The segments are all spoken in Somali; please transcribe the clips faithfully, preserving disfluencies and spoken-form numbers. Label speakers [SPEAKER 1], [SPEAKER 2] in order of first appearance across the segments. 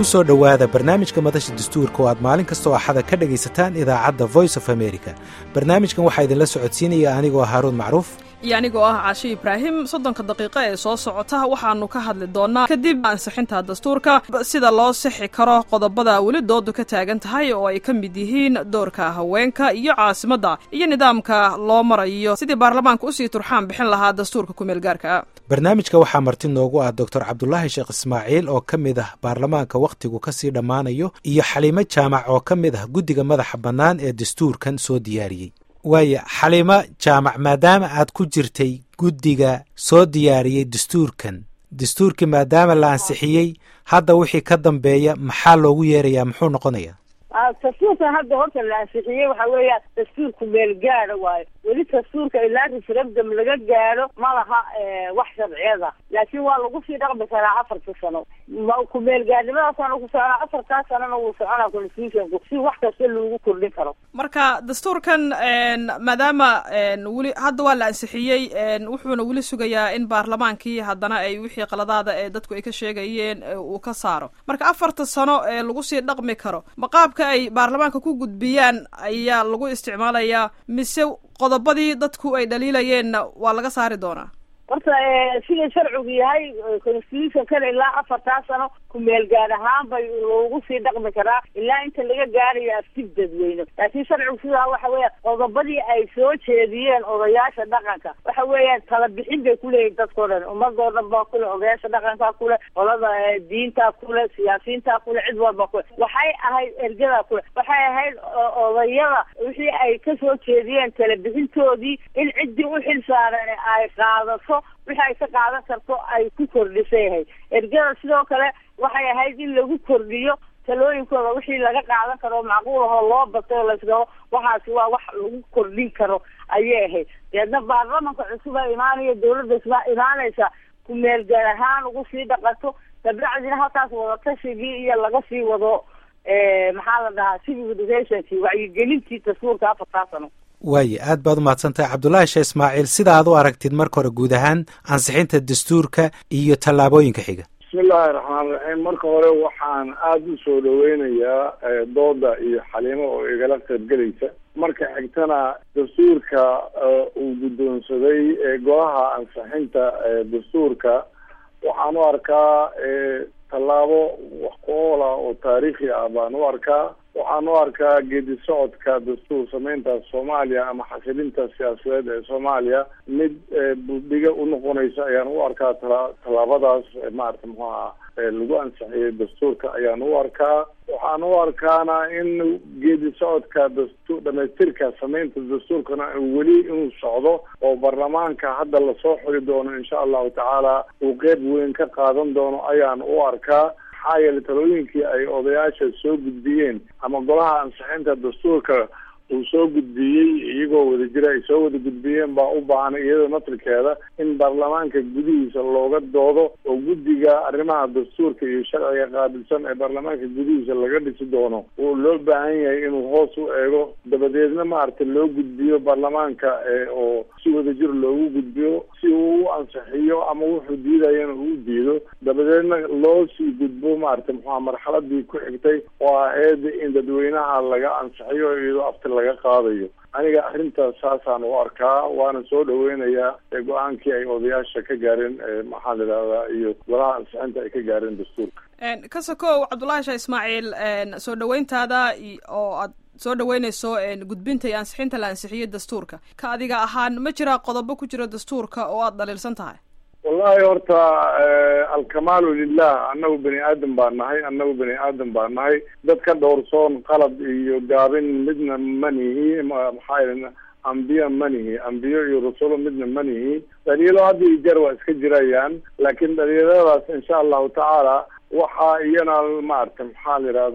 [SPEAKER 1] soo dhowaada barnaamijka madasha dastuurka oo aad maalin kastoo axada ka dhegaysataan idaacadda voice of america. barnaamijkan waxaa idinla socodsiinaya anigoo haaruun macruuf
[SPEAKER 2] iyo anigoo ah caashi ibraahim. soddonka daqiiqo ee soo socota waxaanu ka hadli doonaa kadib ansixinta dastuurka sida loo sixi karo qodobada weli doodu ka taagan tahay oo ay ka mid yihiin doorka haweenka iyo caasimadda iyo nidaamka loo marayo sidii baarlamaanka usii turxaan bixin lahaa dastuurka kumeel gaarka.
[SPEAKER 1] barnaamijka waxaa marti noogu ah doctor cabdulaahi sheekh ismaaciil oo ka mid ah baarlamaanka wakhtigu kasii dhammaanayo iyo xaliimo jaamac oo ka mid ah guddiga madaxa bannaan ee dastuurkan soo diyaariyey. waaya xaliimo jaamac, maadaama aad ku jirtay guddiga soo diyaariyey dastuurkan dastuurkii maadaama la ansixiyey, hadda wixii ka dambeeya maxaa loogu yeerayaa, muxuu noqonayaa?
[SPEAKER 3] dastuurkan hadda horta la ansixiyey waxa weeya dastuurku meel gaadho waayo. weli dastuurka ilaa referendum laga gaadho ma laha wax sharciyada, laakiin waa lagu sii dhaqmi karaa afarta sano. ku meel gaadhnimadaasana ku soconaa afartaa sanona wuu soconaa constitutionku si wax kasta loogu kordhin karo.
[SPEAKER 2] marka dastuurkan maadaama weli hadda waa la ansixiyey, wuxuuna weli sugayaa in baarlamaankii haddana ay wixii qaladaada ee dadku ay ka sheegayeen uu ka saaro. marka afarta sano ee lagu sii dhaqmi karo, maqaabka ay baarlamaanka ku gudbiyaan ayaa lagu isticmaalayaa mise qodobadii dadku ay dhaliilayeenna waa laga saari doonaa?
[SPEAKER 3] horta sida sharcigu yahay constitutionkana ilaa afartaa sano ku meel gaad ahaan bay loogu sii dhaqmi karaa ilaa inta laga gaarayo aftib dadweyne. laakiin sharcigu sidaa waxa weeya qodobadii ay soo jeediyeen odayaasha dhaqanka waxa weeyaan tala bixin bay kuleeyihin dadkao dhan, ummadoo dhan baa kule, odayaasha dhaqankaa kule, qolada diintaa kule, siyaasiyiintaa kule, cid walba kule. waxay ahayd ergadaa kule, waxay ahayd odayada wixii ay kasoo jeediyeen tala bixintoodii in ciddii u xil saaran ay qaadato wixii ay ka qaadan karto ay ku kordhisay ahayd. ergada sidoo kale waxay ahayd in lagu kordhiyo talooyinkooda wixii laga qaadan karo macquul ahoo loo batay oo laysdhaho waxaasi waa wax lagu kordhin karo ayay ahayd. deedna baarlamanka cusub a imaanaya, dawladda isbaa imaanaysa ku meel gaar ahaan ugu sii dhaqato, dabacdina halkaas wadatashiigii iyo laga sii wado maxaa la dhahaa civic educationkii wacyigelintii dastuurka afartaa sano.
[SPEAKER 1] waaye aad baad umahadsan tahay cabdulaahi sheekh ismaaciil. sida aad u aragtid marka hore guud ahaan ansixinta dastuurka iyo tallaabooyinka xiga.
[SPEAKER 4] bismillahi raxmaan raxiim. marka hore waxaan aada u soo dhaweynayaa dooda iyo xaliimo oo igala qaybgelaysa. marka xigtana dastuurka uu guddoonsaday golaha ansixinta dastuurka waxaan u arkaa tallaabo wax ku oola oo taariikhi ah baan u arkaa. waxaan u arkaa geedi socodka dastuur samaynta soomaaliya ama xasilinta siyaasadeed ee soomaaliya mid buldhiga unoqonaysa ayaan u arkaa. tallaabadaas maarata muxuu aha lagu ansixiyey dastuurka ayaan u arkaa. waxaan u arkaana in geedi socodka dastuur dhamaystirka samaynta dastuurkana weli inuu socdo oo baarlamaanka hadda lasoo xuli doono insha allahu tacaala uu qeyb weyn ka qaadan doono ayaan u arkaa. maxaa yeelay talooyinkii ay odayaasha soo gudbiyeen ama golaha ansixinta dastuurka uu soo gudbiyey iyagoo wada jira ay soo wada gudbiyeen baa u baahnay iyadoo naftirkeeda in baarlamaanka gudihiisa looga doodo oo guddiga arrimaha dastuurka iyo sharciga qaabilsan ee baarlamaanka gudihiisa laga dhisi doono uu loo baahan yahay inuu hoos u eego, dabadeedna maaragtay loo gudbiyo baarlamaanka oo si wada jir loogu gudbiyo si uu u ansixiyo ama wuxuu diidayana uu diido, dabadeedna loo sii gudbo maaragtay muxua marxaladii ku xigtay oo ahayd in dadweynaha laga ansixiyo iyadoo afti laga qaadayo. aniga arrintaas saasaan u arkaa, waana soo dhaweynayaa go-aankii ay odayaasha ka gaareen maxaa la idhahdaa iyo golaha ansixinta ay ka gaareen dastuurka.
[SPEAKER 2] ka sokow cabdulaahi sheekh ismaaciil, soo dhaweyntaada oo aad soo dhaweynayso gudbinta iyo ansixinta la ansixiyey dastuurka, ka adiga ahaan ma jiraa qodobo ku jira dastuurka oo aad dhaliilsan tahay?
[SPEAKER 4] wallahi horta alkamaalu lilah, annagu bani aadam baa nahay annagu bani aadam baa nahay dad ka dhowrsoon qalad iyo gaabin midna manihi. maxaa yel ambiya manihi, ambiyo iyo rasulo midna manihi. dhaliilo hadda iyo jeer waa iska jirayaan, laakiin dhaliiladaas insha allahu tacaala waxaa iyana maaragta maxaa la yidhahdaa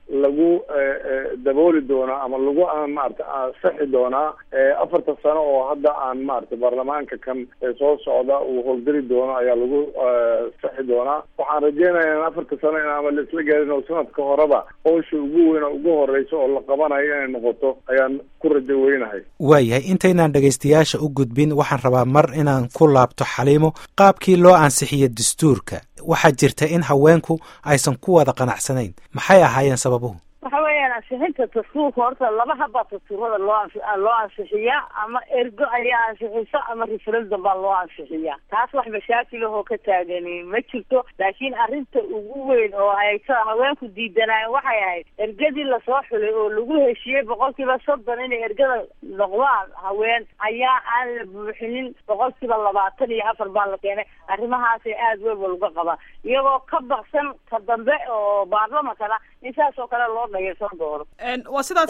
[SPEAKER 4] lagu dabooli doonaa ama lagu maarata saxi doonaa afarta sano oo hadda aan maarata baarlamaanka kan soo socda uu howlgeli doono ayaa lagu saxi doonaa. waxaan rajeynayaa in afarta sano in ama laisla gaarin oo sanadka horeba howsha ugu weyn oo ugu horeysa oo la qabanayo inay noqoto ayaan ku rajo weynahay.
[SPEAKER 1] waayahay intaynaan dhegaystayaasha u gudbin waxaan rabaa mar inaan ku laabto Xaliimo qaabkii loo ansixiyay dastuurka. waxaa jirta in haweenku aysan ku wada qanacsanayn, maxay ahaayeen sababuhu?
[SPEAKER 3] waxa weeyaan ansixinta dastuurka horta laba haba dastuurada loo loo ansixiyaa, ama ergo ayaa ansixisa ama referendum baa loo ansixiyaa. taas wax mashaakil oo ka taagan ma jirto, laakiin arrinta ugu weyn oo ay haweenku diidanayeen waxay ahayd ergadii lasoo xulay oo lagu heshiiyey boqolkiiba soddon inay ergada noqdaan haween ayaa aan la buuxinin boqolkiiba labaatan iyo afar baa la keenay. arrimahaasay aada weyn laga qabaa, iyagoo ka baksan ka dambe oo baarlamankana in saas oo kale loo
[SPEAKER 2] waa sidaad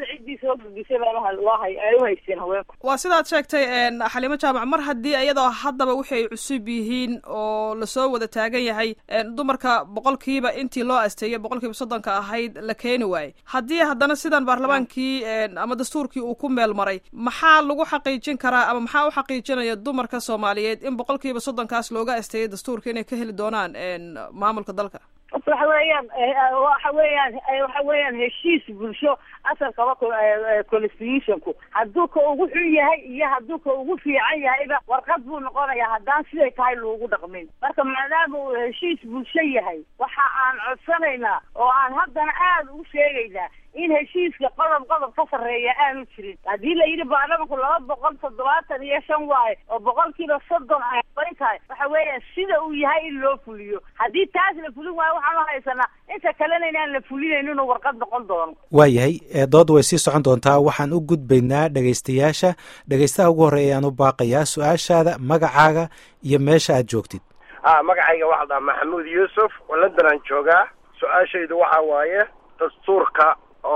[SPEAKER 2] waa sidaad sheegtay Xaliimo Jaamac, mar haddii iyadoo haddaba waxay cusub yihiin oo lasoo wada taagan yahay dumarka boqolkiiba intii loo asteeyay boqolkiiba soddonka ahayd la keeni waayey, haddii haddana sidan baarlamaankii ama dastuurkii uu ku meel maray, maxaa lagu xaqiijin karaa ama maxaa u xaqiijinaya dumarka Soomaaliyeed in boqolkiiba soddonkaas looga asteeyay dastuurka inay ka heli doonaan maamulka dalka?
[SPEAKER 3] waxa weeyaan waxa weeyaan waxa weeyaan heshiis bulsho asalkaba constitutionku hadduu ka ugu xun yahay iyo hadduu ka ugu fiican yahayba warqad buu noqonayaa haddaan siday tahay loogu dhaqmin. marka maadaama uu heshiis bulsho yahay waxa aan codsanaynaa oo aan haddana aada ugu sheegaynaa in heshiiska qodob qodob ka sarreeya aanu jirin. haddii la yidhi baarlamanku laba boqol toddobaatan iyo shan waaye oo boqolkiiba soddon ay barin tahay, waxa weeyaan sida uu yahay in loo fuliyo. haddii taas la fulin waayo waxaanu haysanaa inta kalena inaan la fulinayno inuu warqad noqon doono.
[SPEAKER 1] waayahay dood way sii socon doontaa. waxaan u gudbaynaa dhegaystayaasha. dhegaystaha ugu horreeya ayaan u baaqayaa su-aashaada, magacaaga iyo meesha aad joogtid.
[SPEAKER 5] a magacayga waxaa dhaha maxamuud yuusuf oo London aan joogaa. su-aashaydu waxaa waaye dastuurka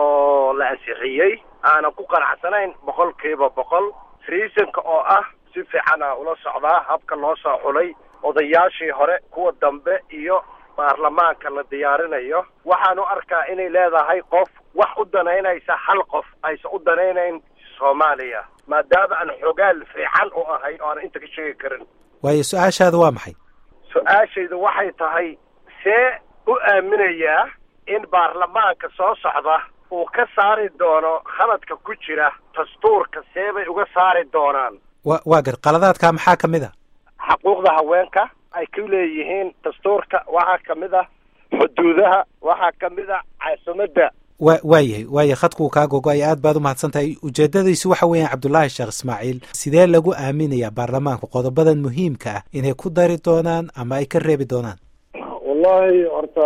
[SPEAKER 5] oo la ansixiyey aanan ku qanacsanayn boqolkiiba boqol. reasonka oo ah si fiican a ula socdaa habka loo soo xulay odayaashii hore kuwa dambe iyo baarlamaanka la diyaarinayo. waxaanu arkaa inay leedahay qof wax u danaynaysa hal qof aysan u danaynayn Soomaaliya, maadaama aan xogaal fiican u ahay oo aan inta ka sheegi karin.
[SPEAKER 1] waayo su-aashaada waa maxay?
[SPEAKER 5] su-aashaydu waxay tahay see u aaminayaa in baarlamaanka soo socda uu ka saari doono khaladka ku jira dastuurka, see bay uga saari doonaan?
[SPEAKER 1] wa waa gar qaladaadka maxaa ka mid a?
[SPEAKER 5] xuquuqda haweenka ay ku leeyihiin dastuurka waxaa ka mid ah, xuduudaha waxaa ka mid ah, caasimadda.
[SPEAKER 1] wa waayahay waaya khadkuu kaa gogo-ay. aad baad u mahadsan tahay. ujeedadiisu waxa weeyaan Cabdullaahi Sheekh Ismaaciil, sidee lagu aaminayaa baarlamaanka qodobadan muhiimka ah inay ku dari doonaan ama ay ka reebi doonaan?
[SPEAKER 4] wallahi horta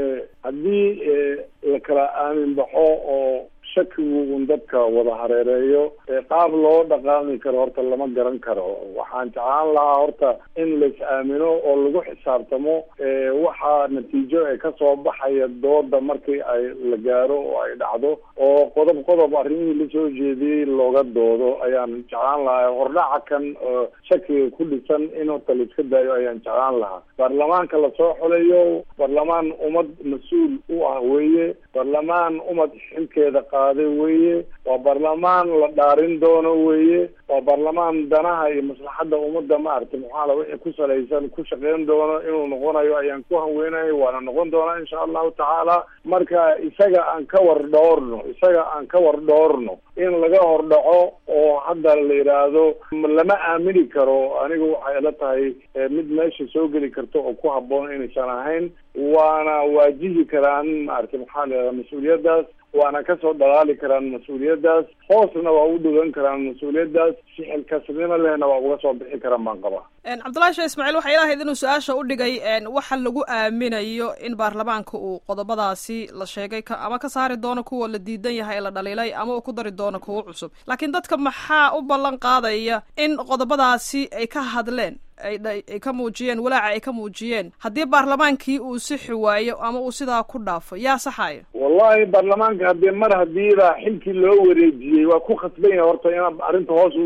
[SPEAKER 4] haddii la kala aamin baxo oo shakigu un dadka wada hareereeyo qaab loo dhaqaami karo horta lama garan karo. waxaan jeclaan lahaa horta in lais aamino oo lagu xisaabtamo waxaa natiijo ee kasoo baxaya dooda markii ay la gaaro oo ay dhacdo oo qodob qodob arrimihii lasoo jeediyey looga doodo ayaan jeclaan lahaa. hordhaca kan shakiga ku dhisan in horta laiska daayo ayaan jeclaan lahaa. baarlamaanka lasoo xulayo baarlamaan ummad mas-uul u ah weeye, baarlamaan ummad xilkeeda weye, waa baarlamaan la dhaarin doono weye, waa baarlamaan danaha iyo maslaxadda ummadda maaragtay maxaa la wixii ku salaysan ku shaqeyn doono inuu noqonayo ayaan ku hanweynayo, waana noqon doonaa insha allahu tacaala. marka isaga aan ka war dhoorno isaga aan ka war dhoorno in laga hordhaco oo hadda la yidhaahdo lama aamini karo, anigu waxay ila tahay mid meesha soo geli karto oo ku habboon inaysan ahayn. waana waajihi karaan maaragtay maxaa la yidhahda mas-uuliyaddaas, waana kasoo dhalaali karaan mas-uuliyaddaas, hoosna waa u dhugan karaan mas-uuliyaddaas, si xilkasnimo lehna waa uga soo bixi karaan baan qabaa.
[SPEAKER 2] Cabdullaahi Sheekh Ismaaciil waxay ilahayd inuu su-aasha u dhigay waxa lagu aaminayo in baarlamaanka uu qodobadaasi la sheegay ama ka saari doono kuwa la diidan yahay ee la dhaliilay ama uu ku dari doono kuwa cusub. laakiin dadka maxaa u ballan qaadaya in qodobadaasi ay ka hadleen ay ka muujiyeen walaaca ay ka muujiyeen haddii baarlamaankii uu sixi waayo ama uu sidaa ku dhaafo? yaa saxayo?
[SPEAKER 4] wallahi baarlamaanka haddii mar hadiiba xilkii loo wareejiyey waa ku khasban yahay horta in arrinta hoos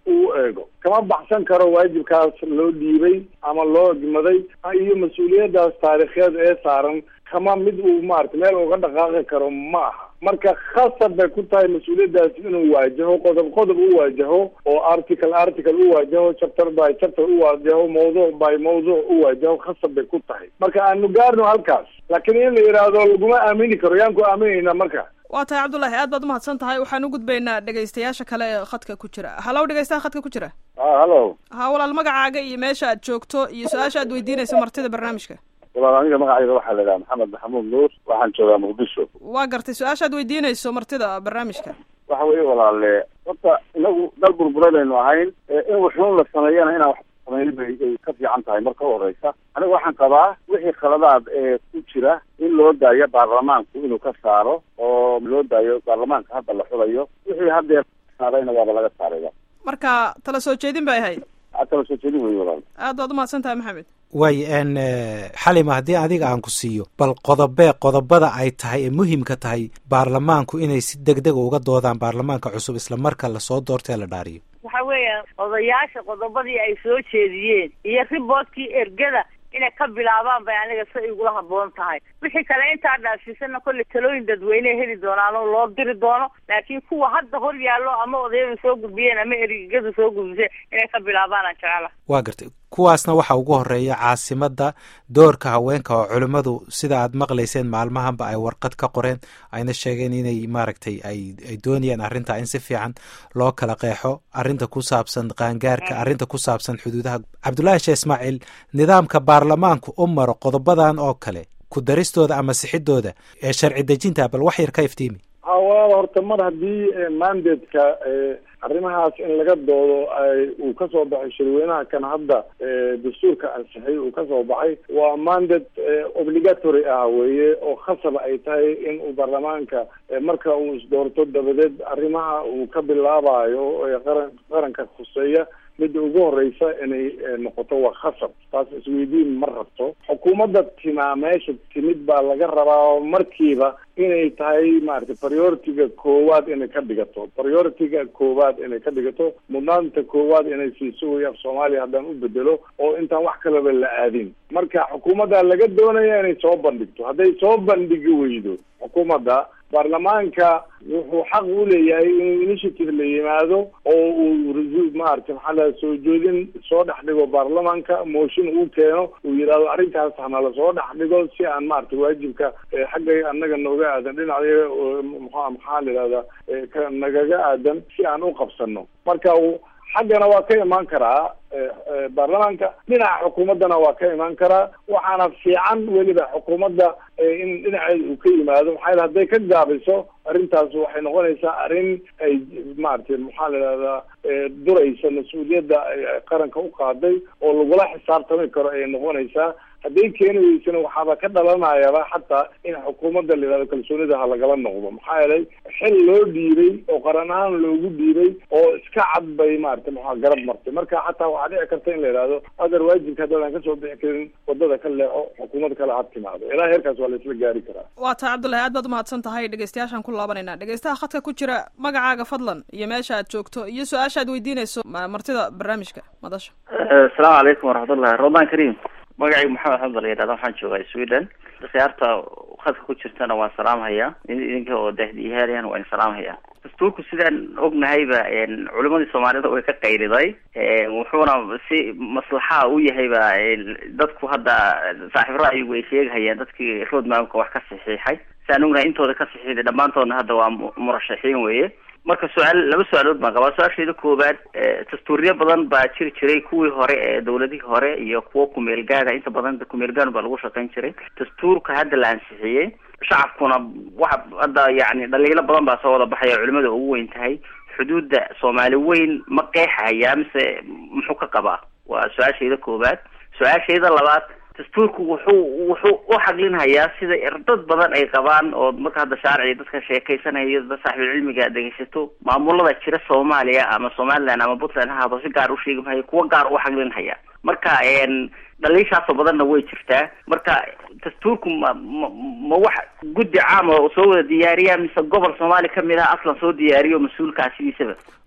[SPEAKER 4] uu eego. Kama baxsan karo waajibkaas loo dhiibay ama loo egmaday iyo mas-uuliyadaas taariikheed ee saaran kama mid uu maaragtay meel uga dhaqaaqi karo ma aha. marka khasab bay ku tahay mas-uuliyadaas inuu waajaho qodob qodob u waajaho oo article article u waajaho chapter by chapter u waajaho mawduuc by mawduuc u waajaho khasab bay ku tahay. marka aanu gaarno halkaas laakiin in la yidhaahdo laguma aamini karo yaan ku aaminayna marka.
[SPEAKER 2] waa tahay cabdullaahi aad baad umahadsan tahay. waxaan u gudbaynaa dhegaystayaasha kale ee khadka ku jira. halow dhegaystaha khadka ku jira.
[SPEAKER 4] ha halo
[SPEAKER 2] ha walaal magacaaga iyo meesha aad joogto iyo su-aasha aad weydiinayso martida barnaamijka.
[SPEAKER 6] walaal aniga magacayga waxaa la idhaha maxamed maxamuud nuur, waxaan joogaa muqdisho.
[SPEAKER 2] waa gartay su-aasha aad weydiinayso martida barnaamijka.
[SPEAKER 6] waxa weeye walaale horta inagu dal burburadaynu ahayn in wuxuun la sameeyana inaan wax sameyn bay ay ka fiican tahay marka u horeysa. aniga waxaan qabaa wixii khaladaad ee ku jira in loo daayo baarlamaanku inuu ka saaro oo loo daayo baarlamaanka hadda la xulayo. wixii haddeer saarayna waaba laga saaraya.
[SPEAKER 2] marka tala soo jeedin bay ahayd.
[SPEAKER 6] tala soo jeedin wey walaal.
[SPEAKER 2] aad baad umahadsan tahay maxamed.
[SPEAKER 1] way n xalima haddii adiga aan ku siiyo bal qodobee qodobada ay tahay ee muhiimka tahay baarlamaanku inay si degdega uga doodaan baarlamaanka cusub isla marka lasoo doortee la dhaariyo.
[SPEAKER 3] waxa weeya odayaasha qodobadii ay soo jeediyeen iyo riboodkii ergada inay ka bilaabaan bay aniga si igula haboon tahay. wixii kale intaa dhaafisana kolley talooyin dadweyne heli doonaan oo loo diri doono, laakiin kuwa hadda hor yaallo ama odayadu soo gudbiyeen ama ergadu soo gudbiseen inay ka bilaabaan aan jecela.
[SPEAKER 1] waa gartay kuwaasna waxaa ugu horeeya caasimadda, doorka haweenka oo culimmadu sida aad maqlayseen maalmahanba ay warqad ka qoreen ayna sheegeen inay maaragtay ay ay doonayaan arrintaa in si fiican loo kala qeexo, arrinta ku saabsan qaangaarka, arrinta ku saabsan xuduudaha. cabdullaahi sheekh ismaaciil, nidaamka baarlamaanku u maro qodobadan oo kale ku daristooda ama sixidooda ee sharci dejinta bal wax yar ka iftiimi.
[SPEAKER 4] ha walaal horta mar haddii mandatka arrimahaas in laga doodo uu ka soo baxay shirweynaha kan hadda dastuurka ansixiyay uu ka soo baxay, waa mandate obligatory ah weeye oo khasab ay tahay in uu baarlamaanka marka uu isdoorto dabadeed arrimaha uu ka bilaabayo ee qaran qaranka khuseeya midda ugu horeysa inay noqoto waa khasab. taas isweydiin ma rabto. xukuumadda timaa meesha timid baa laga rabaa markiiba inay tahay maaragtay priority-ga koowaad inay ka dhigato priority-ga koowaad inay ka dhigato mudnaanta koowaad inay siiso way af soomaaliya haddaan u bedelo oo intaan wax kaleba la aadin. marka xukuumadda laga doonaya inay soo bandhigto. hadday soo bandhigi weydo xukuumadda, baarlamaanka wuxuu xaq u leeyahay inuu initiative la yimaado oo uu maaragtay maxaa la soo jeedin soo dhex dhigo baarlamaanka, motion uu keeno uu yidhaahdo arrintaas hanala soo dhex dhigo si aan maaragtay waajibka xagga annaga nooga aadan dhinaca mxua maxaa la yidhahdaa ka nagaga aadan si aan u qabsano. marka xaggana waa ka imaan karaa baarlamaanka, dhinaca xukuumaddana waa ka imaan karaa. waxaana fiican weliba xukuumadda in dhinaceeda uu ka yimaado, maxaa yele hadday ka gaabiso arrintaas waxay noqonaysaa arrin ay maaragtay maxaa la yidhahdaa duraysa mas-uuliyadda qaranka u qaaday oo lagula xisaabtami karo ayay noqonaysaa. hadday keeni weysana waxaaba ka dhalanayaba xataa in xukuumadda la yidhahdo kalsoonida ha lagala noqdo. maxaa yeelay xil loo dhiibay oo qaran ahaan loogu dhiibay oo iska cad bay maaragtay maxaa garab martay. marka xataa waxaa dhici karta in la yidhahdo adar waajibka haddaadan kasoo bixi karin wadada ka leexo, xukuumad kale had timaado. ilaa heerkaas waa la isla gaari karaa.
[SPEAKER 2] waa tahay cabdullahi aad baad umahadsan tahay. dhegeystayaashaan ku laabanayna. dhegeystaha khadka ku jira magacaaga fadlan iyo meesha aad joogto iyo su-aasha aad weydiinayso martida barnaamijka madasha.
[SPEAKER 7] asalaamu calaykum waraxmatullahi. ramadaan kariim. magacaygu maxamed xamda la yidhahda, waxaan joogaa sweden. khiyaarta khadka ku jirtana waan salaamhayaa, idinka oo dahdiyahaalayan waan salaamhayaa. dastuurku sidaan ognahayba culimadii soomaalida way ka qayliday, wuxuuna si maslaxa u yahayba dadku hadda saaxiib ra'yigu ay sheegahayeen dadkii roadmapka wax ka saxiixay. sidaan ognahay intooda ka saxiixday dhammaantoodna hadda waa murashaxiin weeye. marka su-aal laba su-aalood baan qabaa. su-aasheeda koowaad, dastuuryo badan baa jiri jiray kuwii hore ee dawladihii hore iyo kuwo kumeel gaada. inta badan kumeel gaad baa lagu shaqayn jiray. dastuurka hadda la ansixiyey shacabkuna waxa hadda yani dhaliilo badan baa soo wada baxaya culimada ugu weyn tahay. xuduudda soomaali weyn ma qeexaya mise muxuu ka qabaa? waa su-aasheeda koowaad. su-aasheeda labaad, dastuurku wuxuu wuxuu u xaqlinhayaa sida dad badan ay qabaan oo marka hadda shaarciga dadka sheekaysanaya dad saaxiibul cilmiga dhegeysato maamulada jira Soomaaliya ama Somaliland ama Puntland ha hado si gaar u sheegi maayo kuwa gaar u xaqlinhaya. marka een dhaliishaas badanna way jirtaa. marka dastuurku ma ma wax guddi caam oo soo wada diyaariya mise gobol Soomaali kamid ah aslan soo diyaariyo mas'uulkaasiisaba?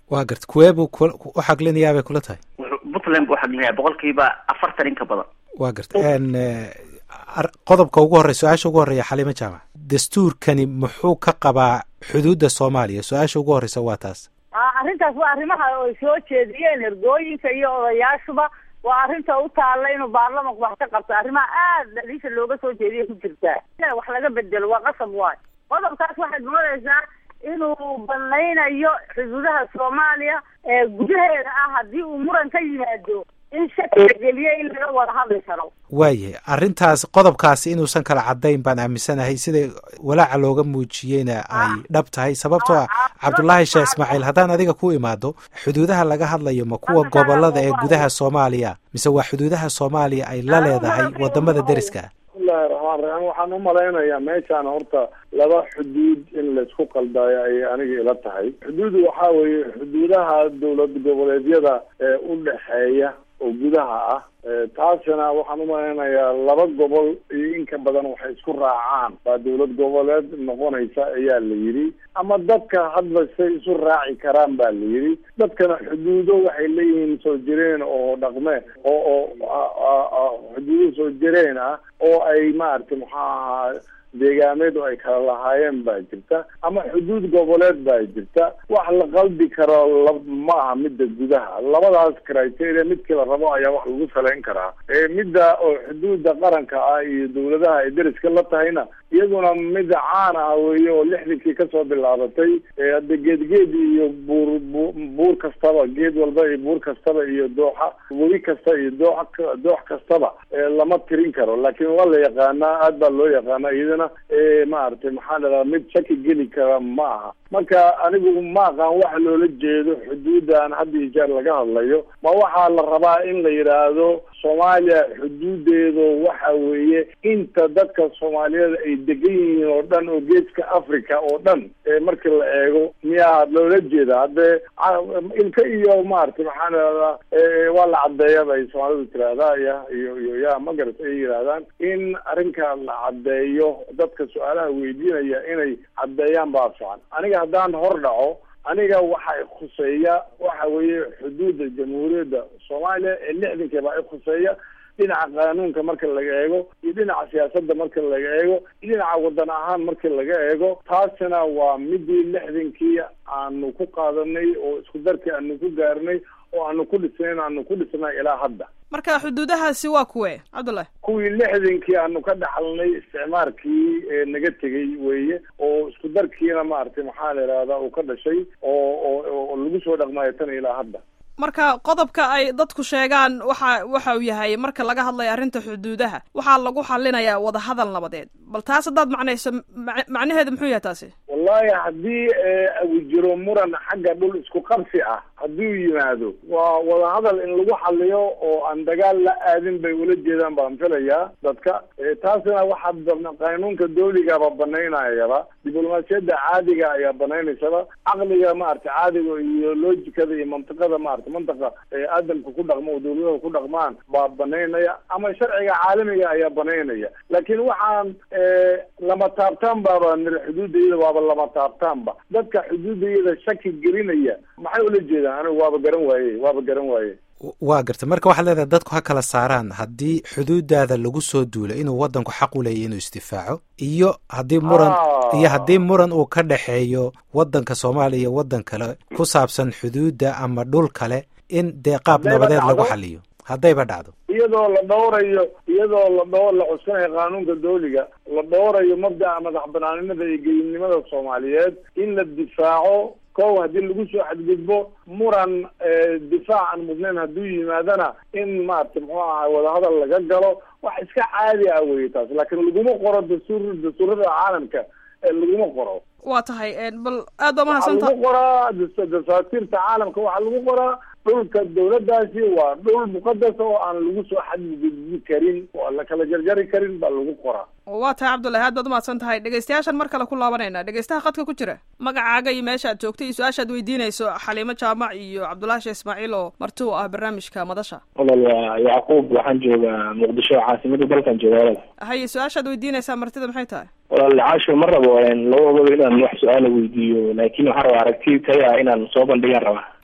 [SPEAKER 1] waa garta kuwee buu u xaglinayaa bay kula tahay?
[SPEAKER 7] puntland buu xaglinaya boqolkiiba afartan in ka badan.
[SPEAKER 1] waa garta qodobka ugu horreya su-aasha ugu horreeya xaliimo jaamac, dastuurkani muxuu ka qabaa xuduudda soomaaliya? su-aasha ugu horreysa waa taas.
[SPEAKER 3] arrintaas waa arrimaha ay soo jeediyeen ergooyinka iyo odayaashuba, waa arrinta u taalla inuu baarlamanku wax ka qabto. arrimaha aad dhaliisha looga soo jeediya ku jirtaa in wax laga bedelo waa qasab waayo. qodobkaas waxaad moodaysaa inuu banaynayo xuduudaha soomaaliya ee gudaheeda ah haddii uu muran ka yimaado in shaki la geliyo in laga wada hadli karo.
[SPEAKER 1] waayahay arrintaas qodobkaasi inuusan kala caddayn baan aaminsanahay, sida walaaca looga muujiyeyna ay dhab tahay. sababtoo ah cabdullaahi sheekh ismaaciil, haddaan adiga ku imaado, xuduudaha laga hadlayo ma kuwa gobolada ee gudaha soomaaliya mise waa xuduudaha soomaaliya ay la leedahay wadamada deriska ah?
[SPEAKER 4] bismillahi raxmaan raxiim. waxaan u malaynayaa meeshaan horta laba xuduud in laisku qaldaayo ayay aniga ila tahay. xuduud waxaa weeye xuduudaha dowlad goboleedyada ee u dhexeeya oo gudaha ah, taasina waxaan u malaynayaa laba gobol iyo inka badan waxay isku raacaan baa dowlad goboleed noqonaysa ayaa la yidhi, ama dadka hadba say isu raaci karaan baa la yidhi. dadkana xuduudo waxay leeyihiin soo jireen oo dhaqme oo oo xuduudo soo jireen ah oo ay maaragtay maxaa ahaa deegaameed oo ay kala lahaayeen baa jirta, ama xuduud goboleed baa jirta. wax la qalbi karo ma aha midda gudaha. labadaas criteria midkii la rabo ayaa wax lagu salayn karaa. midda oo xuduudda qaranka ah iyo dawladaha ay deriska la tahayna iyaduna midda caan ah weeye oo lixdankii kasoo bilaabatay. hadda geedgeed iyo buur buur kastaba, geed walba iyo buur kastaba iyo dooxa webi kasta iyo doox doox kastaba lama tirin karo, laakiin waa la yaqaanaa, aad baa loo yaqaanaa. iyadana maaragtay maxaa la dhahaa mid shaki geli kara ma aha. marka anigu ma aqaan waxa loola jeedo xuduuddan hadda iyo jeer laga hadlayo. ma waxaa la rabaa in la yidhaahdo soomaaliya xuduudeedu waxa weeye inta dadka soomaaliyeed ay degan yihiin oo dhan oo geeska africa oo dhan markii la eego miyaa loola jeeda? haddee ilka iyo maaragtay maxaa la dhahdaa waa la caddeeya bay soomaalidu tiraahdaa ya iyo iyo ya magarat ay yidhahdaan in arrinka la caddeeyo. dadka su-aalaha weydiinaya inay caddeeyaan baa fiican. aniga haddaan hor dhaco, aniga waxa khuseeya waxa weeye xuduudda jamhuuriyadda soomaaliya ee lixdankii baa khuseeya, dhinaca qaanuunka marka laga eego iyo dhinaca siyaasadda marka laga eego iyo dhinaca wadan ahaan marka laga eego. taasina waa midii lixdankii aanu ku qaadanay oo isku darkii aanu ku gaarnay oo aanu ku dhisnayn aanu ku dhisnay ilaa hadda.
[SPEAKER 2] marka xuduudahaasi waa kuwe cabdullahi?
[SPEAKER 4] kuwii lixdankii aanu ka dhaxalnay isticmaarkii ee naga tegey weeye, oo isku darkiina maaragtay maxaa la yidhahdaa uu ka dhashay oo oo oo lagu soo dhaqmaayo tan ilaa hadda.
[SPEAKER 2] marka qodobka ay dadku sheegaan waxa waxa uu yahay marka laga hadlayo arrinta xuduudaha waxaa lagu xalinayaa wadahadal nabadeed. bal taas haddaad macnayso macnaheedu muxuu yahay taasi?
[SPEAKER 4] wallahi haddii uu jiro muran xagga dhul isku qabsi ah haddii uu yimaado, waa wadahadal in lagu xaliyo oo aan dagaal la aadin bay ula jeedaan baan filayaa dadka. taasina waxaa qaanuunka dawligaba banaynayaba, diblomaasiyadda caadiga ayaa banaynaysaba, caqliga maaragtay caadiga iyo loojikada iyo mantiqada maarata mantaqa aadamka ku dhaqmo oo dawladaha ku dhaqmaan baa banaynaya, ama sharciga caalamiga ayaa banaynaya. laakiin waxaan lama taabtaan baaba nir xuduudayada waaba lama taabtaanba. dadka xuduudayada shaki gelinaya maxay ula jeedaan? anigu waaba garan waaye waaba garan waaye
[SPEAKER 1] waa garta. marka waxaad leedahay dadku ha kala saaraan haddii xuduudaada lagu soo duulo inuu wadanku xaq u leeyahy inuu isdifaaco, iyo haddii muran iyo haddii muran uu ka dhexeeyo wadanka soomaaliya iyo wadan kale ku saabsan xuduudda ama dhul kale in dee qaab nabadeed lagu xaliyo haddayba dhacdo,
[SPEAKER 4] iyadoo la dhowrayo iyadoo la dhoo la cuskanayo qaanuunka dawliga, la dhowrayo mabdaca madax banaanimada iyo gelinimada soomaaliyeed, in la difaaco. kow haddii lagu soo xadgudbo muran difaac aan mudnayn hadduu yimaadana in maaragtay muxuu ahaa wadahadal laga galo. wax iska caadi ah weye taas, laakiin laguma qoro dastuur dastuurada caalamka laguma qoro.
[SPEAKER 2] waa tahay bal aad baa mahadsanta.
[SPEAKER 4] waxaa lagu qoraa dasaatiirta caalamka, waxaa lagu qoraa dhulka dawladdaasi waa dhul muqadas oo aan lagu soo xadgudbi karin oo la kala jarjari karin baa lagu qoraa.
[SPEAKER 2] waa tahay cabdullahi, aad baad umahadsan tahay. dhegeystayaashan mar kale ku laabanayna. dhegeystaha khadka ku jira, magacaaga iyo meesha aad joogtay iyo su-aashaad weydiinayso xaliimo jaamac iyo cabdullahi sheekh ismaaciil oo marti u ah barnaamijka madasha.
[SPEAKER 8] walal waa yacquub, waxaan joogaa muqdisho, caasimada dalkan jooga. walal
[SPEAKER 2] haye su-aashaad weydiinaysaa martida maxay tahay?
[SPEAKER 8] walal caasho ma rabo labadaba inaan wax su-aala weydiiyo, laakiin waxaan rabaa aragti taya inaan soo bandhigaan rabaa.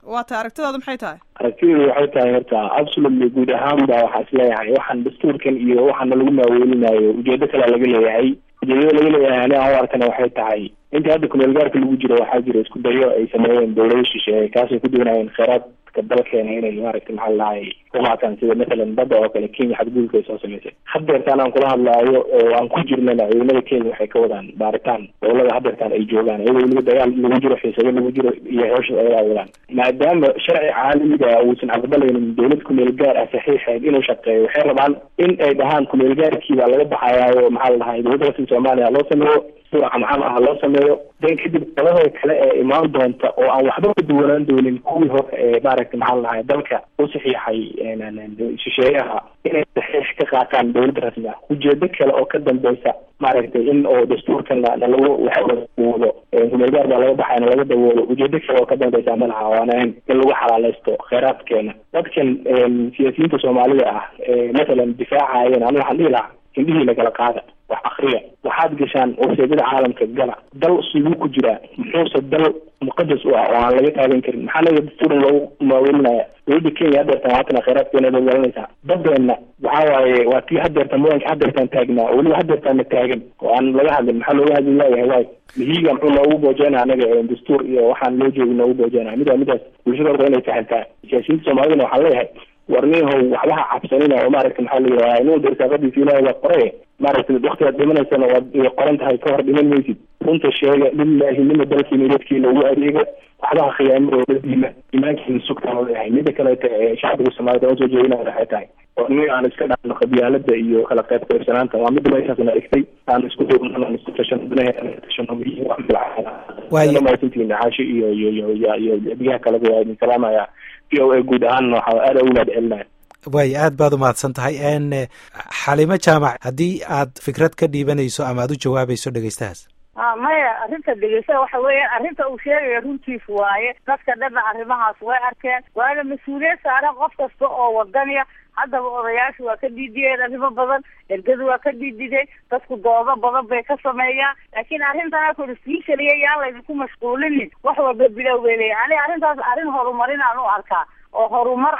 [SPEAKER 2] waa tahay aragtidaadu maxay tahay
[SPEAKER 8] aragtidaydu waxay tahay horta absolutely guud ahaan ba waxaa is leeyahay waxaan dastuurkan iyo waxaana lagu maaweelinayo ujeedo kale laga leeyahay ujeedada laga leeyahay ani aan u arkana waxay tahay inta hadda kumeel gaarka lagu jiro waxaa jira isku dayo ay sameeyeen dawlado shisheeye kaasay ku doonayeen kheyraadka dalkeena inay maaragtay maxaa lahay ku qaataan sida mathalan badda oo kale Kenya xadgudubka ay soo sameysay haddeertaan aan kula hadlaayo oo aan ku jirnana ciidamada Kenya waxay ka wadaan baaritaan dawlada haddeertaan ay joogaan iyadoo weliba dagaal lagu jiro xiisado lagu jiro iyo hawsha ay wadaan maadaama sharci caalamiga uusan aqbalaynin dawlad kumeel gaar ah saxiixeed inuu shaqeeyo waxay rabaan in ay dhahaan kumeel gaarkiiba laga baxayaayo maxaa lahay dawladda Soomaaliya loo sameeyo suuqa maxaa ah loo sameeyo dan kadib talada kale ee imaan doonta oo aan waxba ka duwanaan doonin kuwii hore ee maaragtay maxaa lahay dalka u saxiixay shisheeyaha inay saxiix ka qaataan dawladda rasmi ah ujeedo kale oo ka dambeysa maaragtay in oo dastuurkan lagu waxwado kumeelgaar baa laga baxayna laga dawoolo ujeedo kale oo ka dambeysa ma laha waana in lagu xalaaleysto kheyraadkeena dadkan siyaasiyiinta soomaalida ah mathalan difaacayeen aniga waxaan dhihi lahaa indhihii lagala qaada wax akriya waxaad gashaan wasiidada caalamka gala dal siduu ku jiraa muxuuse dal muqadas u ah oo aan laga taagan karin maxaa naga dastuuran loogu maawelinaya dawladda Kenya haddeertaan waatana kheyraadkeena dadwalanaysaa badeena waxaa waaye waa tii haddeertaan mudanka haddeertaan taagnaa oo weliba haddeertaana taagan oo aan laga hadlin maxaa looga hadli laayahay waay mihiga muxuu noogu boojeenaa anaga dastuur iyo waxaan loo joogin noogu boojeenaa midaa midaas bulshada horta inay fahantaa siyaasiyiinta soomaalidana waxaan leeyahay warniyahow waxbaha cabsanina oo maaragtay maxaa la yidhaha inuu darsaaqadiisa ilaahay waa qoray maaragtay waktigaad dhimanaysana waad qoran tahay ka hor dhiman maysid runta sheega lilaahi nima dalkiina dadkiina ugu adeega waxbaha khiyaamada diima imaankiina sugtaan oo leeyahay mida kaleeta ee shacbiga soomaalida oo soo jeedinaya waxay tahay warniga aan iska dhacno qabyaalada iyo kala qayb qaybsanaanta waa midda meeshaasna dhigtay aan isku dowrnano aan isku tashano danaheena tashano miyi wax
[SPEAKER 1] waayo
[SPEAKER 8] maasantiina xaashi iyo iyo iyo iyo biyaha kaleba waa idin salaamaya guud ahaan waxaa aad ugu mahadcelinaya
[SPEAKER 1] waayo aad baad umahadsan tahay n xalimo jaamac haddii aad fikrad ka dhiibanayso ama aad u jawaabayso dhegeystahaas
[SPEAKER 3] a maya arrinta dhegeysta waxa weeye arrinta uu sheegaya runtiis waaye dadka dhanna arrimahaas way arkeen waana mas-uuliyad saaran qof kasta oo wadaniya haddaba odayaashu waa ka dhiidiyeen arrimo badan ergadu waa ka dhiididay dadku doodo badan bay ka sameeyaan laakiin arrintan constitutionaliya yaan laydinku mashquulinin wax walba bilow bay leeyahay ani arrintaas arrin horumarin aan u arkaa oo horumar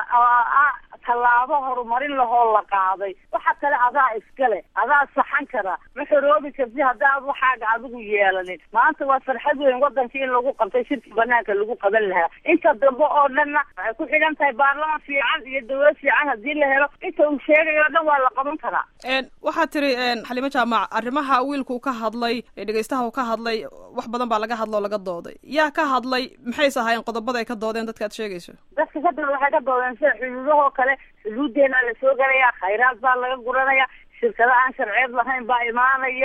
[SPEAKER 3] ah tallaabo horumarin lahoo la qaaday waxa kale adaa iskale adaa saxan kara ma xoroobi karti haddaad waxaaga adigu yeelanin maanta waa farxad weyn wadanka in lagu qabtay shirki banaanka lagu qaban lahaa inta dambe oo dhanna waxay ku xidhan tahay baarlaman fiican iyo dawlad fiican haddii la helo inta uu sheegayo o dhan waa la qaban karaa
[SPEAKER 2] waxaad tiri xalimo jaamac arrimaha wiilku ka hadlay dhegeystaha uu ka hadlay wax badan baa laga hadlo o laga dooday yaa ka hadlay maxayse ahaayeen qodobada ay ka doodeen dadka aad sheegayso
[SPEAKER 3] dadka ka dooda waxay ka doodeen sida xuduudahoo kale xuduudeena la soo galaya khayraad baa laga guranaya shirkado aan sharceed lahayn baa imaanaya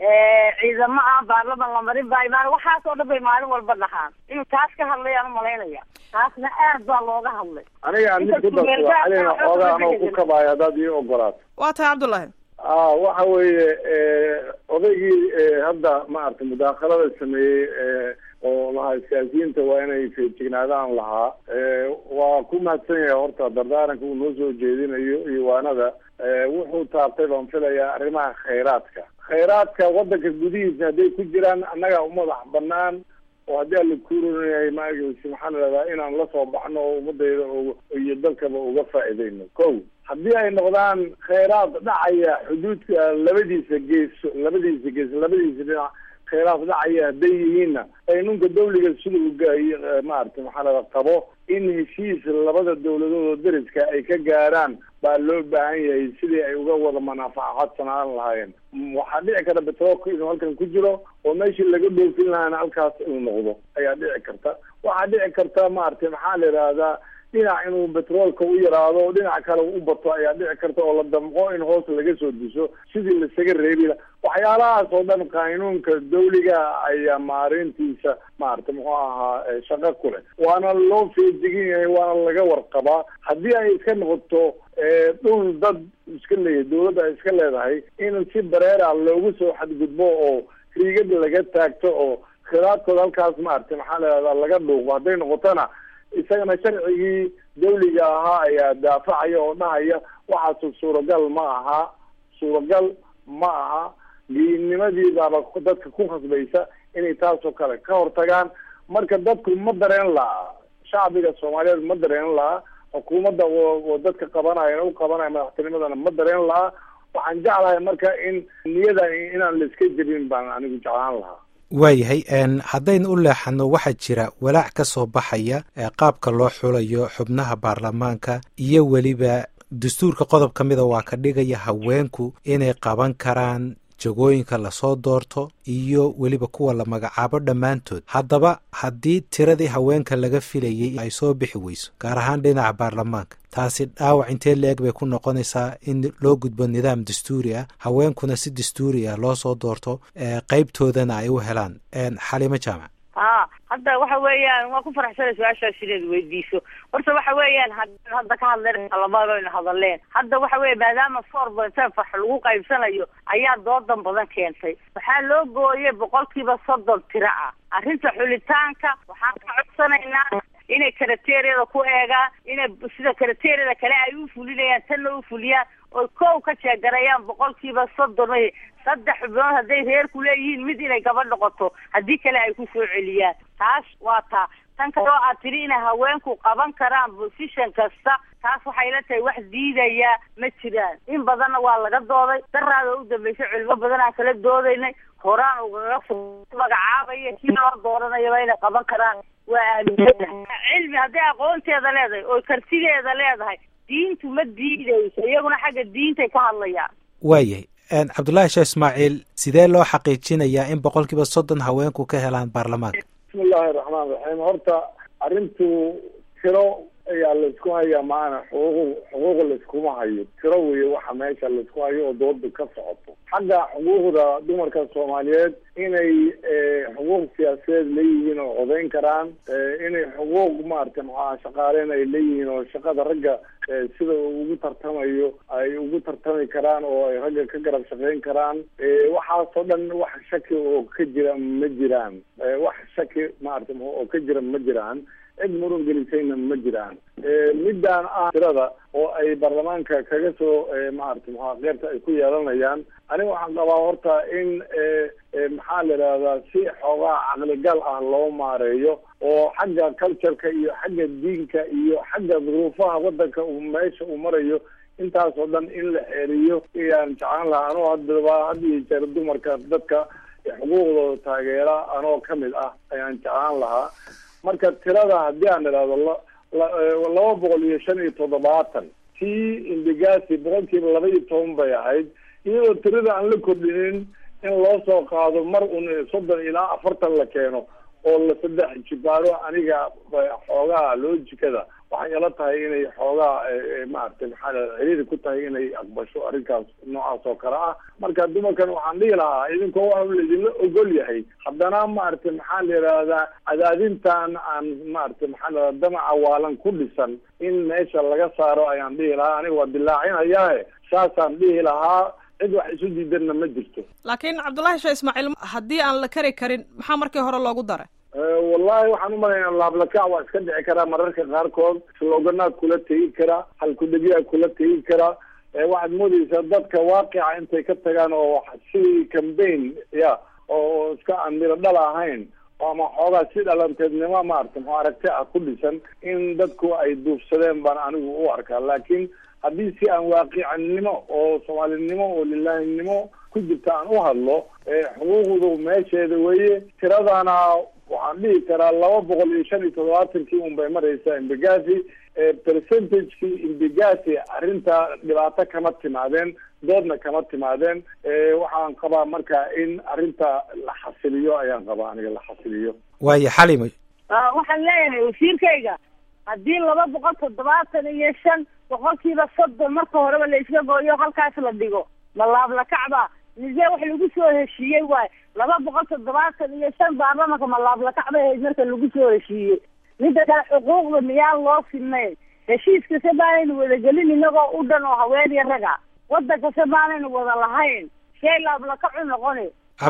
[SPEAKER 3] ciidamo aan baarlaman la marin baa imaanaya waxaas oo dhan bay maalin walba dhahaan inuu taas ka hadlayaan umalaynaya taasna aad baa looga hadlay
[SPEAKER 4] aniga aan mid ku darso alina ooga anoo ku kabaayo haddaad ii ogolaato
[SPEAKER 2] waa tahay cabdullaahi
[SPEAKER 4] a waxa weeye odaygii hadda maaragtay mudaakalada sameeyey oo lahaa siyaasiyiinta waa inay feejignaadaan lahaa waa ku mahadsan yahay horta dardaaranka uu noo soo jeedinayo iyo waanada wuxuu taabtay baan filayaa arrimaha khayraadka khayraadka wadanka gudihiisa hadday ku jiraan annaga umadax banaan oo haddii ala kuurinayahay maagasi maxaa la dhahdaa inaan la soo baxno oo ummadayda iyo dalkaba uga faa'iidayno ko haddii ay noqdaan khayraad dhacaya xuduudka labadiisa gees labadiisa gees labadiisa dhinac khayraad dhacaya hadday yihiinna qaynunka dawliga sida u maaragtay maxaa la dhadaa qabo in heshiis labada dawladood oo dariska ay ka gaaraan baa loo baahan yahay sidii ay uga wada manaafacaadsanaan lahaayeen waxaa dhici karta betroolka inuu halkan ku jiro oo meeshii laga dhoofin lahaana halkaas inuu noqdo ayaa dhici karta waxaa dhici karta maaragtay maxaa la yidhaahdaa dhinac inuu betroolka u yaraado o dhinac kale u bato ayaa dhici karta oo la damqo in hoos laga soo diso sidii lasaga reebi la waxyaalahaas oo dhan qaanuunka dawliga ayaa maarintiisa maaragtay muxuu ahaa shaqo ku leh waana loo feejigin yahay waana laga warqabaa haddii ay iska noqoto dhul dad iska leeyahay dawladda ay iska leedahay in si bareera loogu soo xadgudbo oo riigada laga taagto oo khiraadkooda halkaas maaragtay maxaa la yidhahdaa laga dhuuqo hadday noqotona isagana sharcigii dawliga ahaa ayaa daafacaya oo dhahaya waxaasu suuragal ma aha suuragal ma aha geyinnimadiibaaba dadka ku khasbaysa inay taasoo kale ka hortagaan marka dadku ma dareen laha shacbiga soomaaliyeed ma dareen lahaa, xukuumadda oo dadka qabanaya u qabanaya madaxtinimadana ma dareen lahaa. waxaan jeclahay marka in niyada inaan la iska jebin baan anigu jeclaan lahaa.
[SPEAKER 1] waayahay haddaynu u leexano waxaa jira walaac ka soo baxaya qaabka loo xulayo xubnaha baarlamaanka iyo weliba dastuurka qodob ka mida waa ka dhigaya haweenku inay qaban karaan jagooyinka lasoo doorto iyo weliba kuwa la magacaabo dhammaantood. haddaba haddii tiradii haweenka laga filayay ay soo bixi weyso gaar ahaan dhinaca baarlamaanka, taasi dhaawac intee la-eg bay ku noqonaysaa in loo gudbo nidaam dastuuri ah, haweenkuna si dastuuri ah loo soo doorto qaybtoodana ay u helaan. xaliimo jaamac.
[SPEAKER 3] ha hadda waxa weeyaan waa ku faraxsanay su-aashaas inaad weydiiso. horta waxa weeyaan hadda ka hadleen labadayna hadalleen, hadda waxa weya maadaama four point five wax lagu qaybsanayo ayaa doodan badan keentay. waxaa loo gooyay boqolkiiba soddon tiro ah. arrinta xulitaanka waxaan ka codsanaynaa inay karateeriyada ku eegaan, inay sida karateeriyada kale ay u fulinayaan tanna u fuliyaan, oo kow ka jeegarayaan boqolkiiba soddon ay saddex xubnood hadday reer ku leeyihiin mid inay gabadh noqoto, haddii kale ay ku soo celiyaan. taas waa taa. tan kale oo aad tiri inay haweenku qaban karaan position kasta, taas waxay la tahay wax diidaya ma jiraan. in badanna waa laga dooday, daraada u dambeysay culimo badan aan kala doodaynay, horaan ugaga magacaabaya kii loo dooranayaba inay qaban karaan. waa aaminsantahay cilmi hadday aqoonteeda leedahay oo kartideeda leedahay, diintu ma diidayso, iyaguna xagga diintay ka hadlayaan.
[SPEAKER 1] waayahay cabdullaahi sheekh ismaaciil, sidee loo xaqiijinayaa in boqolkiiba soddon haweenku ka helaan baarlamaanka?
[SPEAKER 4] bismillahi raxmaan raxiim. horta arrintu tiro ayaa laisku hayaa, maana xuquuq xuquuq laiskuma hayo, tiro weeye waxa meesha laisku hayo oo dooda ka socoto. xagga xuquuqda dumarka soomaaliyeed inay xuquuq siyaasadeed leeyihiin oo codayn karaan, inay xuquuq maaragtay maxaa shaqaaleen ay leeyihiin oo shaqada ragga sida ugu tartamayo ay ugu tartami karaan oo ay ragga ka garab shaqayn karaan. waxaasoo dhan wax shaki oo ka jira ma jiraan, wax shaki maaragtay oo ka jira ma jiraan, cid muran gelisayna ma jiraan. midaan ah tirada oo ay baarlamaanka kaga soo maaragtay maxaa qeybta ay ku yeelanayaan, aniga waxaan qabaa horta in maxaa la yidhahdaa si xoogaa caqligal ah loo maareeyo, oo xagga cultureka iyo xagga diinka iyo xagga duruufaha wadanka uu meesha uu marayo intaasoo dhan in la xeeriyo ayaan jeclaan lahaa. anoo haddaba had iyo jeer dumarka dadka xuquuqdooda taageera anoo kamid ah ayaan jeclaan lahaa. marka tirada haddii aan idhahdo laba boqol iyo shan iyo toddobaatan, tii indigasi boqolkiiba laba iyo toban bay ahayd, iyadoo tirada aan la kordhinin in loo soo qaado mar un soddon ilaa afartan la keeno oo la saddex jibaaro. aniga xoogaa loojikada waxay ila tahay inay xoogaa maaragtay maxaa xiriiri ku tahay inay aqbasho arrinkaas noocaas oo kale ah. marka dumarkan waxaan dhihi lahaa idinkoo waa laidinla ogol yahay, haddana maaragtay maxaa la yidhaahdaa cadaadintan aan maaragtay maxaa la yidhahda damaca waalan ku dhisan in meesha laga saaro ayaan dhihi lahaa. aniga waa dilaacinayaae saasaan dhihi lahaa, cid wax isu diidanna ma jirto.
[SPEAKER 2] laakiin cabdullaahi sheekh ismaaciil, haddii aan la kari karin maxaa markii hore loogu daray?
[SPEAKER 4] wallahi waxaan umalaynaa laablakac waa iska dhici karaa mararka qaarkood, sloganaad kula tegi kara, halkudhegiyaa kula tegi kara. waxaad moodaysaa dadka waaqica intay ka tagaan oo sidii cambaign ya oo iska aan miro dhal ahayn ama xoogaa si dhalanteednimo maaragtay muxuu aragti ah ku dhisan in dadku ay duufsadeen baan anigu u arkaa. laakiin haddii si aan waaqicnimo oo soomaalinimo oo lilaahinimo ku jirta aan u hadlo, xuquuqdu meesheeda weeye. tiradana waxaan dhihi karaa laba boqol iyo shan iyo toddobaatankii un bay maraysaa imbigasi. percentagekii imbigasi arrinta dhibaato kama timaadeen, doodna kama timaadeen. waxaan qabaa marka in arrinta la xasiliyo ayaan qabaa aniga la xasiliyo.
[SPEAKER 1] waayo xalimo.
[SPEAKER 3] waxaan leeyahay wasiirkayga, haddii laba boqol toddobaatan iyo shan boqolkiiba soddon marka horeba la iska gooyo halkaas la dhigo, ma laablakacba misee wax lagu soo heshiiyey waay? laba boqol toddobaatan iyo shan baarlamanka ma laablakac bay ahayd marka lagu soo heshiiyey. midda kale xuquuqda miyaan loo sinnayn? heshiiskase baanaynu wadagelin inagoo u dhan oo haween iyo raga, wadankase baanaynu wada lahayn, shey laablakacu noqoni.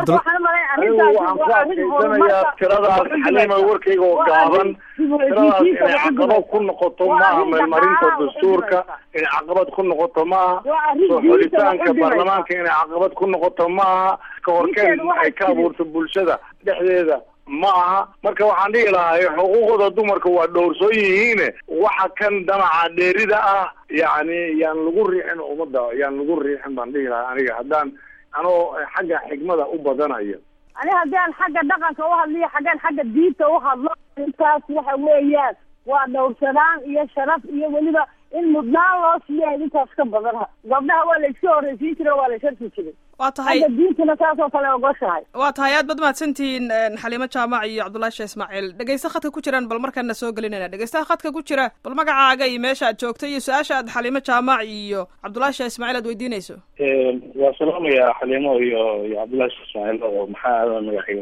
[SPEAKER 4] waxaan tiradaas xalima warkayga oo gaaban, tiradaas inay caqabad ku noqoto maaha meelmarinta dastuurka, inay caqabad ku noqoto maaha soo xulitaanka baarlamaanka, inay caqabad ku noqoto maaha ka horkeen ay ka abuurto bulshada dhexdeeda ma aha. marka waxaan dhihi lahay xuquuqda dumarka waa dhowrsoon yihiine waxa kan damaca dheerida ah yani yaan lagu riixin ummadda, yaan lagu riixin baan dhihi lahay aniga haddaan anoo xagga xigmada u badanayo.
[SPEAKER 3] ani haddaan xagga dhaqanka u hadliyo xaggaan xagga diinta u hadlo, intaas waxa weeyaan waa dhowrsadaan iyo sharaf iyo weliba in mudnaan loo siiya intaas ka badan. gabdhaha waa la iska horreysiin jiray, waa la sharfi jiray.
[SPEAKER 2] waa tahay
[SPEAKER 3] xagga diintana saas oo kale ogoshahay.
[SPEAKER 2] waa tahay aad baad mahadsantihiin xaliimo jaamac iyo cabdullaahi sheekh ismaaciil. dhegeysta khadka ku jiraan bal markaana soo gelinayna. dhegeystaha khadka ku jira bal magacaaga iyo meesha aad joogta iyo su-aasha aad xaliimo jaamac iyo cabdullaahi sheekh ismaaciil aad weydiinayso.
[SPEAKER 8] waa salaamaya xaliimo iyo iyo cabdullaahi sheekh ismaaciil oo maxaa aadan magaxiyo.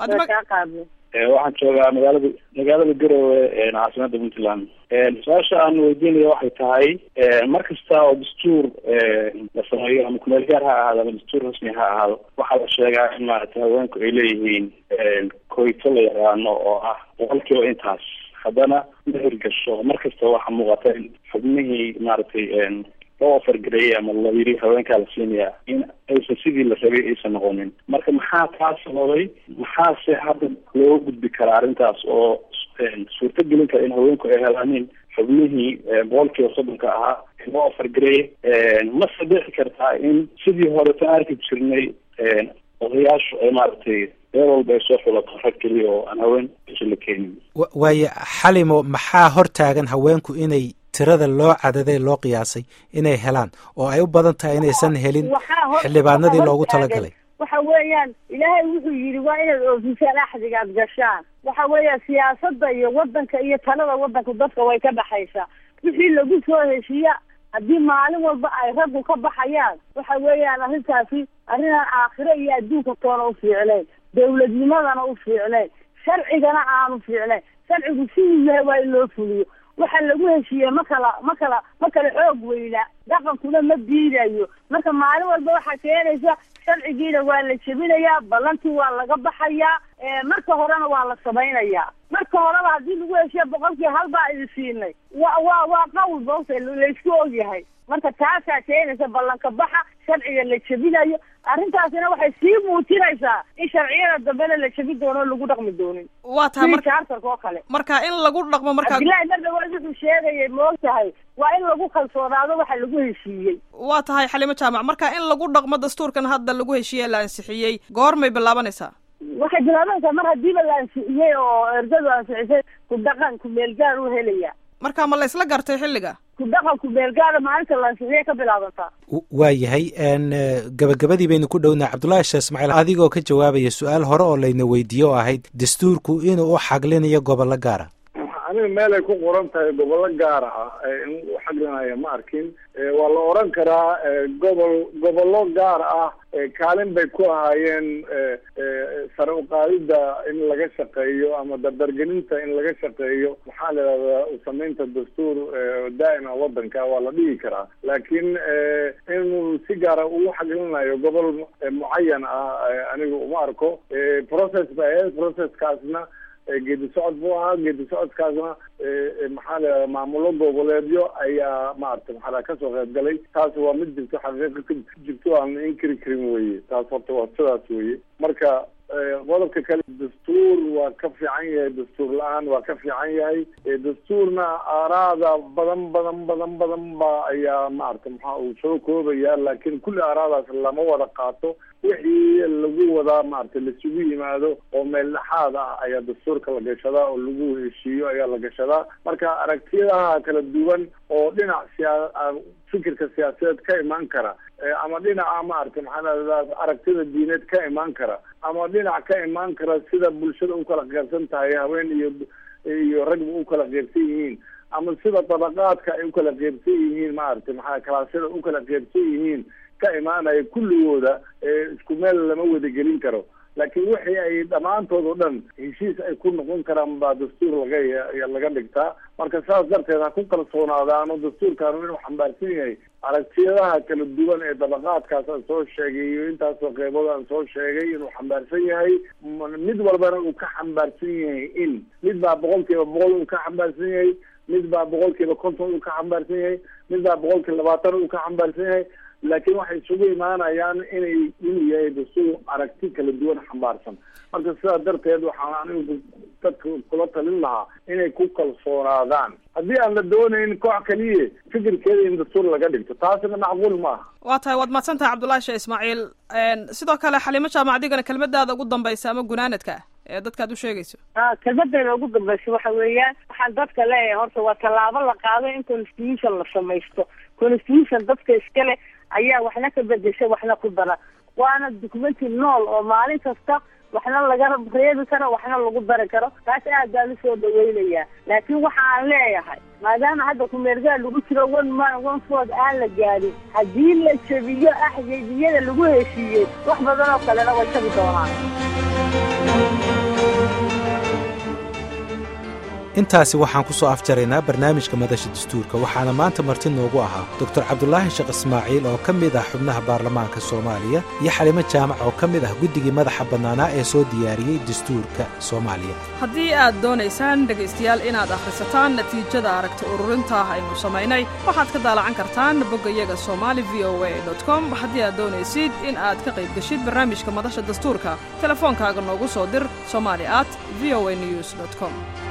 [SPEAKER 8] waxaan joogaa magaalada magaalada garowe caasimada puntland. su-aasha aan weydiinaya waxay tahay mar kasta oo dastuur la sameeyo ama kumeel gaar ha ahaado ama dastuur rasmi ha ahaado waxaa la sheegaa in maaragtay haweenku ay leeyihiin koyto la yaqaano oo ah boqolkiiba intaas. haddana ma hirgasho mar kasta waxaa muuqata in xubnihii maaragtay loo fargareeyay ama la yiri haweenkaa la siinaya in aysan sidii la rabay aysan noqonin. marka maxaa taa sababay? maxaase hadda looga gudbi karaa arrintaas oo suurta gelin kara in haweenku ay helaanin xubnihii boqolkiiba soddonka ahaa loo fargareeyay? ma sadexi kartaa in sidii hore tan arki jirnay odayaashu ay maaragtay meel walba ay soo xulato rag keliya oo aan haween isha la keenin?
[SPEAKER 1] waayo xalimo, maxaa hortaagan haweenku inay tirada loo cadaday loo qiyaasay inay helaan oo ay u badan tahay inaysan helin xildhibaanadii loogu talagalay?
[SPEAKER 3] waxa weeyaan ilaahay wuxuu yidhi waa inaad oofisaan axdiga aad gashaan. waxa weeya siyaasadda iyo wadanka iyo talada wadanku dadka way ka dhaxaysaa. wixii lagu soo heshiiya haddii maalin walba ay raggu ka baxayaan waxa weeyaan arrintaasi arrinaan aakhiro iyo adduunka toona u fiicnayn, dawladnimadana u fiicnayn, sharcigana aanu fiicnayn. sharcigu siduu yahay waa in loo fuliyo. waxa lagu heshiiyey ma kala ma kala ma kala xoog weyna, dhaqankuna ma diidayo. marka maalin walba waxaa keenaysa sharcigiina waa la jebinayaa, ballantii waa laga baxayaa, marka horena waa la samaynayaa. marka horeba haddii lagu heshiiya boqolkii hal baa idin siinay wa wa waa qawl boose laysku ogyahay. marka taasaa keenaysa ballanka baxa, sharciga la jebinayo. arrintaasina waxay sii muujinaysaa in sharciyada dambena la jebi doono o lagu dhaqmi doonin.
[SPEAKER 2] waa tahay marka
[SPEAKER 3] charterka oo kale
[SPEAKER 2] marka in lagu dhaqmo marka
[SPEAKER 3] abdillahi mar dhawaad wuxuu sheegayay moogtahay waa in lagu kalsoonaado waxa lagu heshiiyey.
[SPEAKER 2] waa tahay xaliimo jaamac, marka in lagu dhaqmo dastuurkan hadda lagu heshiiyey la ansixiyey goormay bilaabanaysaa?
[SPEAKER 3] waxay bilaabanaysaa mar hadiiba la ansixiyey oo erdadu ansixisay ku dhaqan ku meel gaar u helaya.
[SPEAKER 2] marka ma la isla gartay xilliga
[SPEAKER 3] ku dhaqan ku meel gaara maalinta la ansixiyey ka bilaabantaa?
[SPEAKER 1] waa yahay gabagabadii baynu ku dhownahay. cabdullaahi sheekh ismaaciil, adigoo ka jawaabaya su-aal hore oo layna weydiiye oo ahayd dastuurku inuu u xaglinayo gobollo gaara.
[SPEAKER 4] aniga meel ay ku qoran tahay gobollo gaara ah in u xaglinaya ma arkin. waa la oran karaa gobol gobollo gaar ah kaalin bay ku ahaayeen sare uqaadida in laga shaqeeyo ama dardargelinta in laga shaqeeyo maxaa la yidhahdaa usamaynta dastuur daa'ima wadanka waa la dhihi karaa. laakiin inuu si gaara ugu xaglinayo gobol mucayan ah aniga uma arko. process ba ahayd, processkaasna geedi socod buu ahaa. geedi socodkaasna maxaa la maamulo goboleedyo ayaa maarata maxaa kasoo qayb galay. taas waa mid jirto xaqiiqa ka jirto aan inkiri karin weye. taas horta waa sidaas weye. marka qodobka kale dastuur waa ka fiican yahay, dastuur la-aan waa ka fiican yahay. dastuurna aaraada badan badan badan badan ba ayaa maarata maxaa uu soo koobaya, laakiin kulli aaraadaas lama wada qaato. wixii lagu wadaa maarata laisugu yimaado oo meel dhexaad ah ayaa dastuurka la gashadaa oo lagu heshiiyo ayaa la gashadaa. marka aragtiyadaha kala duwan oo dhinac siyaa fikirka siyaasadeed ka imaan kara ama dhinaca maarata maxaa aragtida diineed ka imaan kara ama dhinac ka imaan kara sida bulshada u kala qeybsan tahay, haween iyo iyo ragba u kala qeybsan yihiin, ama sida dabaqaadka ay u kala qeybsan yihiin maarata maxaa kalaasyada u kala qeybsan yihiin ka imaanaya kulligooda isku meel lama wada gelin karo. laakiin wixii ay dhammaantood oo dhan heshiis ay ku noqon karaan baa dastuur laga laga dhigtaa. marka saas darteed ha ku kalsoonaadaano dastuurkaanu inuu xambaarsan yahay aragtiyadaha kala duwan ee dabaqaadkaas aan soo sheegay iyo intaasoo qeybood aan soo sheegay inuu xambaarsan yahay. mid walbana uu ka xambaarsan yahay in mid baa boqolkiiba boqol uu ka xambaarsan yahay, mid baa boqolkiiba konton uu ka xambaarsan yahay, mid baa boqolkiiba labaatan uu ka xambaarsan yahay. laakiin waxay isugu imaanayaan inay inuu yahay dastuur aragti kala duwan xambaarsan. marka sidaa darteed waxaan anigu dadka kula talin lahaa inay ku kalsoonaadaan haddii aan la doonayn koox kaliya fikirkeeda in dastuur laga dhigto, taasina macquul maaha.
[SPEAKER 2] waa tahay waad mahadsantahay cabdullaahi sheekh ismaaciil. sidoo kale xaliimo jaamac adigana kelmadaada ugu dambaysa ama gunaanadka ee dadkaad u sheegayso.
[SPEAKER 3] a kelmadayda ugu dambaysa waxa weeyaan waxaan dadka leeyahay horta waa tallaabo la qaado in constitution la samaysto. constitution dadka iskale ayaa waxna ka bedesha waxna ku dara, waana documenti nool oo maalin kasta waxna laga reebi karo waxna lagu dari karo. taas aad baan usoo dhaweynayaa. laakiin waxa aan leeyahay maadaama hadda kumeelgaar lagu jiro one man one vote aan la gaadhin, haddii la jabiyo axdiyada lagu heshiiyey wax badan oo kalena way jabi doonaan.
[SPEAKER 1] intaasi waxaan ku soo afjaraynaa barnaamijka madasha dastuurka, waxaana maanta marti noogu ahaa doctor cabdulaahi sheekh ismaaciil oo ka mid ah xubnaha baarlamaanka soomaaliya iyo xaliimo jaamac oo ka mid ah guddigii madaxa bannaanaa ee soo diyaariyey dastuurka soomaaliya.
[SPEAKER 2] haddii aad doonaysaan dhegaystayaal inaad akhrisataan natiijada aragti ururinta aynu samaynay waxaad ka daalacan kartaan boggayaga somali v o a dot com. haddii aad doonaysid in aad ka qayb geshid barnaamijka madasha dastuurka telefoonkaaga noogu soo dir somali at v o a news dot com.